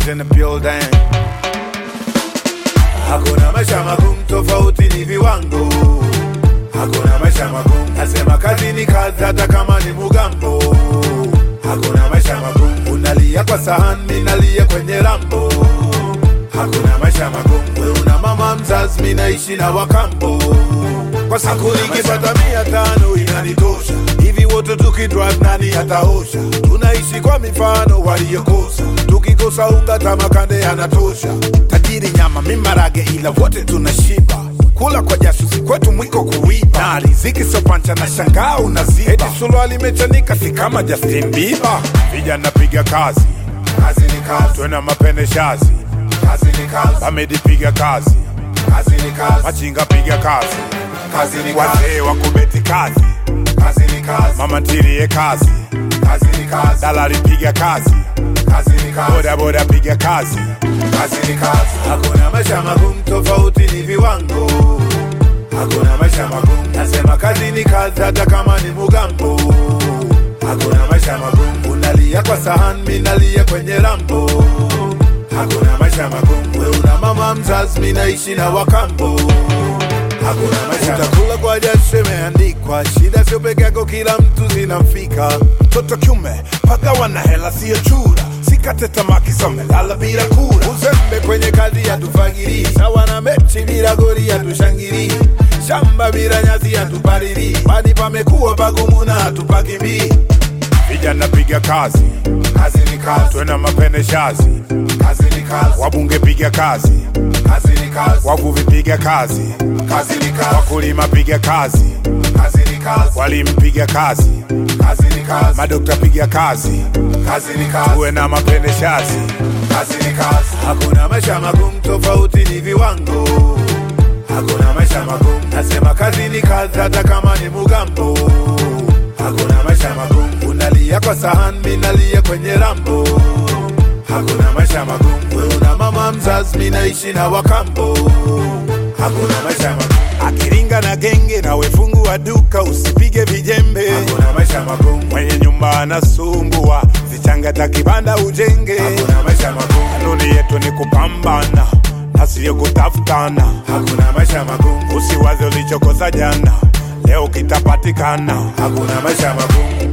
in the building. Hakuna maisha magumu, tofauti ni viwango. Hakuna maisha magumu, nasema kazi ni kazi hata kama ni mugambo. Hakuna maisha magumu, unalia kwa sahani, mimi nalia kwenye rambo. Hakuna maisha magumu, wewe una mama mzazi, mimi naishi na wakambo. Kwa siku nikipata 500 inanitosha. Hivi wote tukidrive nani ataosha? Tunaishi kwa mifano waliokosa. Tukikosa unga tamakande anatosha. Tajiri nyama mimarage ila wote tunashiba. Kula kwa jasho si kwetu mwiko kuiba. Na riziki so pancha na shangaa unaziba. Eti suruali imechanika si kama Justin Bieber. Vijana piga kazi, kazi ni kazi. Tuena mapende shazi, kazi ni kazi. Bamedi piga kazi, kazi ni kazi. Machinga piga kazi, kazi ni kazi. Wazee wakubeti kazi, kazi ni kazi. Mama ntirie kazi, kazi ni kazi. Dalali piga kazi, kazi ni kazi. Boda boda piga kazi, kazi ni kazi. Hakuna maisha magumu, tofauti ni viwango. Hakuna maisha magumu, nasema kazi ni kazi hata kama ni mugambo. Hakuna maisha magumu, unalia kwa sahani, mimi nalia kwenye rambo. Hakuna maisha magumu, wewe una mama mzazi, mimi naishi na wakambo. Hakuna maisha utakula kwa jasho imeandikwa. Shida sio peke yako, kila mtu zinamfika. Toto kiume paka wana hela sio chura. Sikate tamaa kisome lala bila kura. Uzembe kwenye kazi hatufagiri. Sawa na mechi bila goli hatushangiri. Shamba bila nyasi hatupalili. Badi pamekuwa pagumu na hatupakimbii. Vijana piga kazi, kazi ni kazi. Tuena mapende shazi, kazi ni kazi. Wabunge piga kazi, kazi ni kazi. Wavuvi piga kazi, kazi ni kazi. Wakulima piga kazi, kazi ni kazi. Walimu piga kazi, kazi ni kazi. Madokta piga kazi, kazi ni kazi. Tuena mapende shazi, kazi ni kazi. Hakuna maisha magumu, tofauti ni viwango. Hakuna maisha magumu, nasema kazi ni kazi hata kama ni mugambo. Hakuna maisha magumu, unalia kwa sahani, mimi nalia kwenye rambo. Hakuna maisha magumu, wewe una mama mzazi, mimi naishi na wakambo. Hakuna maisha magumu, akiringa na genge na wefungu wa duka usipige vijembe. Hakuna maisha magumu, mwenye nyumba anasumbua vichanga takibanda ujenge. Hakuna maisha magumu, kanuni yetu ni kupambana na sio kutafutana. Hakuna maisha magumu, usiwaze ulichokosa jana, leo kitapatikana. Hakuna maisha magumu.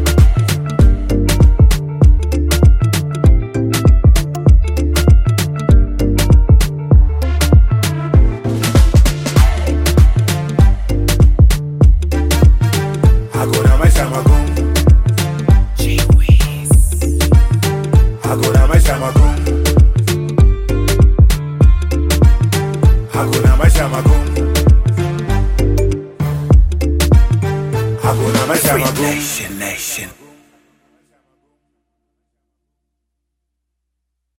Hakuna maisha magumu. Hakuna maisha magumu. Hakuna maisha magumu. Hakuna maisha magumu. Nation.